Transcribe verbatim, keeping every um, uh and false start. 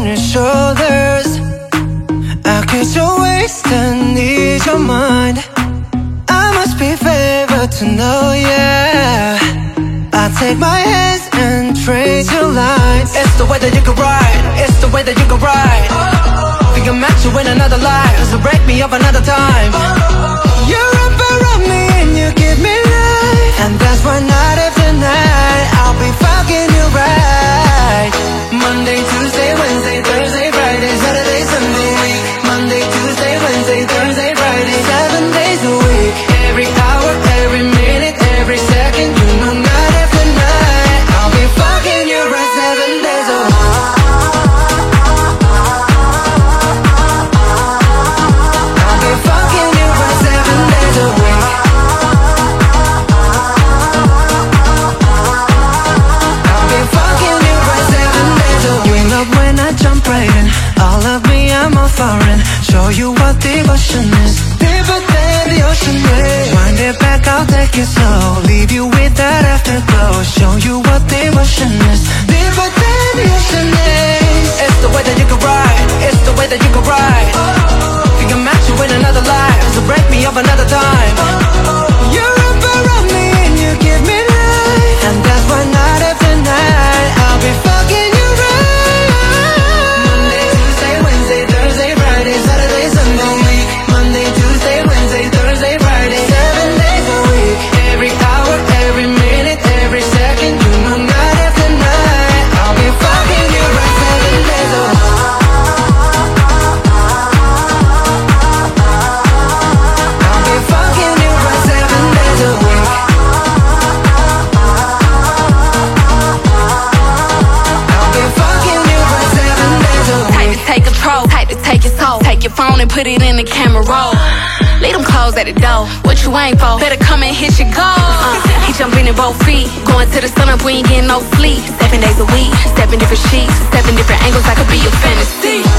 your shoulders. I catch your waist and ease your mind. I must be favored to know, yeah. I take my hands and trace your lines. It's the way that you can ride, it's the way that you can ride. Think I'm meant to win another life, so break me up another time. You're up around me and you give me life, and that's why night after night I'll be fucking you right. Monday, Tuesday, Wednesday, Thursday, Friday, Saturday, Sunday. Monday, Tuesday, Wednesday, Thursday, Friday, seven days a week. Every hour, every minute, every second, you know night after night I'll be fucking you right seven days a week. I'll be fucking you right seven days a week. I'll be fucking you right seven days a week. You love when I jump right in. All of me, I'm a foreign. Show you what devotion is. Deeper than the ocean is. Wind it back, I'll take it slow. Leave you with that afterglow. Show you what devotion is. Deeper than the ocean is. It's the way that you can ride, it's the way that you can ride. Think I'm meant to win another life, so break me up another time. You're up around me and you give me life, and that's why night after night I'll be fucking you right. Monday, Tuesday, Wednesday, Thursday, Friday, Saturday, Sunday. Monday, Tuesday, Wednesday, Thursday, Friday, seven days a week. Every hour, every minute, every second, you know night after night I'll be fucking you right seven days a week. I'll be fucking you right seven days a week. I'll be fucking you right seven days a week. Type to take control, type to take your soul. Take your phone and put it in the camera roll. Leave them clothes at the door. What you ain't for? Better come and hit your goal. Uh, he jumping in both feet. Going to the sun up, we ain't getting no sleep. Seven days a week, seven different sheets, seven different angles. I could be your fantasy.